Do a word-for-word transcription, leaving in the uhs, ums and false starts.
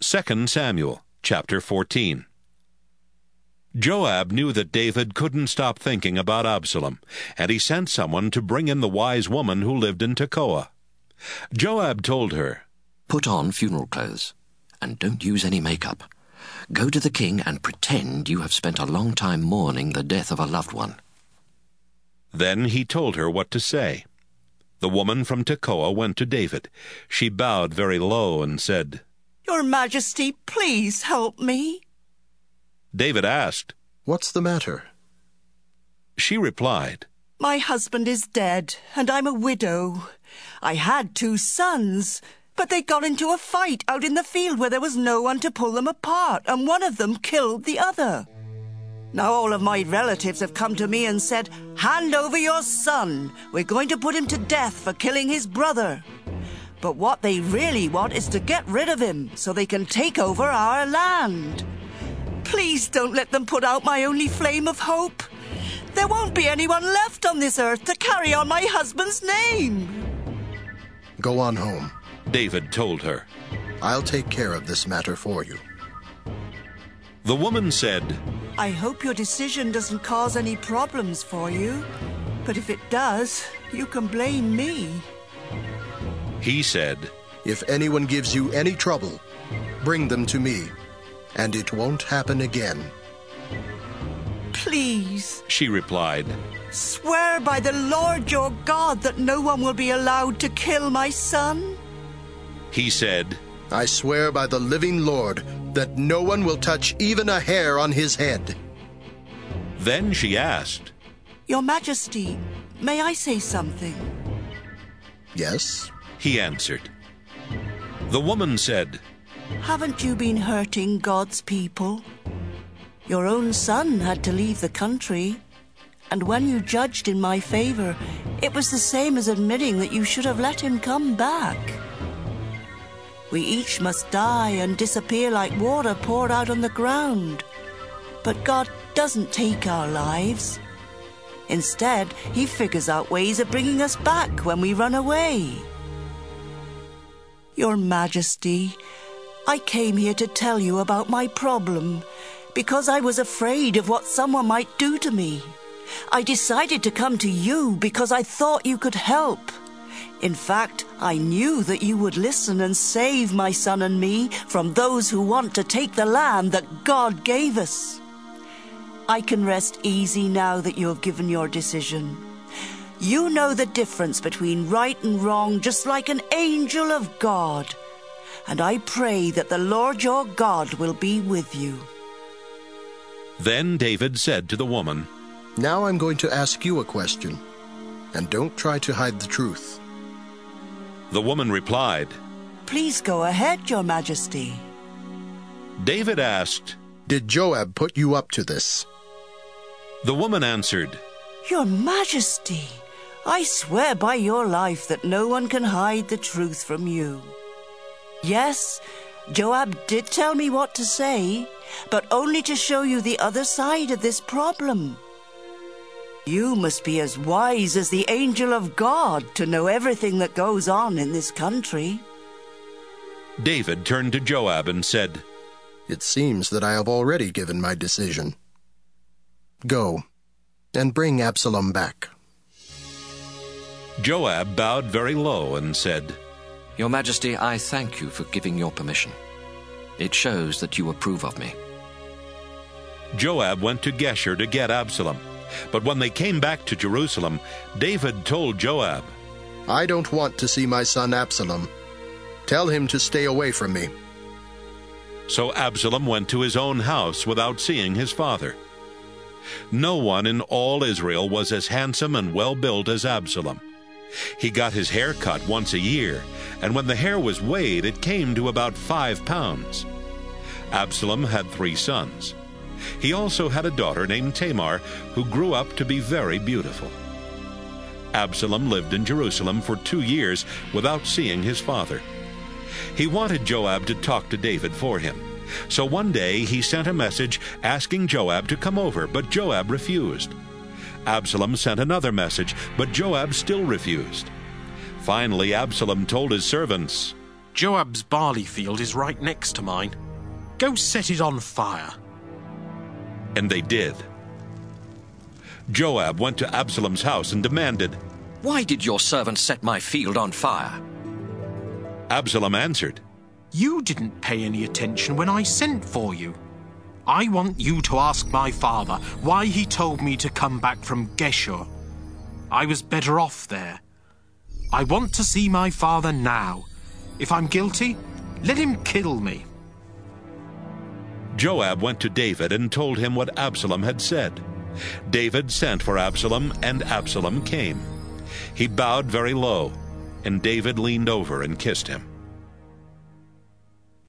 Second Samuel, chapter fourteen. Joab knew that David couldn't stop thinking about Absalom, and he sent someone to bring in the wise woman who lived in Tekoa. Joab told her, "Put on funeral clothes, and don't use any makeup. Go to the king and pretend you have spent a long time mourning the death of a loved one." Then he told her what to say. The woman from Tekoa went to David. She bowed very low and said, "Your Majesty, please help me." David asked, "What's the matter?" She replied, "My husband is dead, and I'm a widow. I had two sons, but they got into a fight out in the field where there was no one to pull them apart, and one of them killed the other. Now all of my relatives have come to me and said, 'Hand over your son. We're going to put him to death for killing his brother.' But what they really want is to get rid of him so they can take over our land. Please don't let them put out my only flame of hope. There won't be anyone left on this earth to carry on my husband's name." "Go on home," David told her. "I'll take care of this matter for you." The woman said, "I hope your decision doesn't cause any problems for you. But if it does, you can blame me." He said, "If anyone gives you any trouble, bring them to me, and it won't happen again." "Please," she replied, "swear by the Lord your God that no one will be allowed to kill my son." He said, "I swear by the living Lord that no one will touch even a hair on his head." Then she asked, "Your Majesty, may I say something?" "Yes," he answered. The woman said, "Haven't you been hurting God's people? Your own son had to leave the country, and when you judged in my favor, it was the same as admitting that you should have let him come back. We each must die and disappear like water poured out on the ground. But God doesn't take our lives. Instead, he figures out ways of bringing us back when we run away. Your Majesty, I came here to tell you about my problem because I was afraid of what someone might do to me. I decided to come to you because I thought you could help. In fact, I knew that you would listen and save my son and me from those who want to take the land that God gave us. I can rest easy now that you have given your decision. You know the difference between right and wrong just like an angel of God. And I pray that the Lord your God will be with you." Then David said to the woman, "Now I'm going to ask you a question, and don't try to hide the truth." The woman replied, "Please go ahead, Your Majesty." David asked, "Did Joab put you up to this?" The woman answered, "Your Majesty, I swear by your life that no one can hide the truth from you. Yes, Joab did tell me what to say, but only to show you the other side of this problem. You must be as wise as the angel of God to know everything that goes on in this country." David turned to Joab and said, "It seems that I have already given my decision. Go, and bring Absalom back." Joab bowed very low and said, "Your Majesty, I thank you for giving your permission. It shows that you approve of me." Joab went to Geshur to get Absalom. But when they came back to Jerusalem, David told Joab, "I don't want to see my son Absalom. Tell him to stay away from me." So Absalom went to his own house without seeing his father. No one in all Israel was as handsome and well-built as Absalom. He got his hair cut once a year, and when the hair was weighed, it came to about five pounds. Absalom had three sons. He also had a daughter named Tamar, who grew up to be very beautiful. Absalom lived in Jerusalem for two years without seeing his father. He wanted Joab to talk to David for him. So one day he sent a message asking Joab to come over, but Joab refused. Absalom sent another message, but Joab still refused. Finally, Absalom told his servants, Joab's barley field is right next to mine. Go set it on fire." And they did. Joab went to Absalom's house and demanded, "Why did your servant set my field on fire?" Absalom answered, "You didn't pay any attention when I sent for you. I want you to ask my father why he told me to come back from Geshur. I was better off there. I want to see my father now. If I'm guilty, let him kill me." Joab went to David and told him what Absalom had said. David sent for Absalom, and Absalom came. He bowed very low, and David leaned over and kissed him.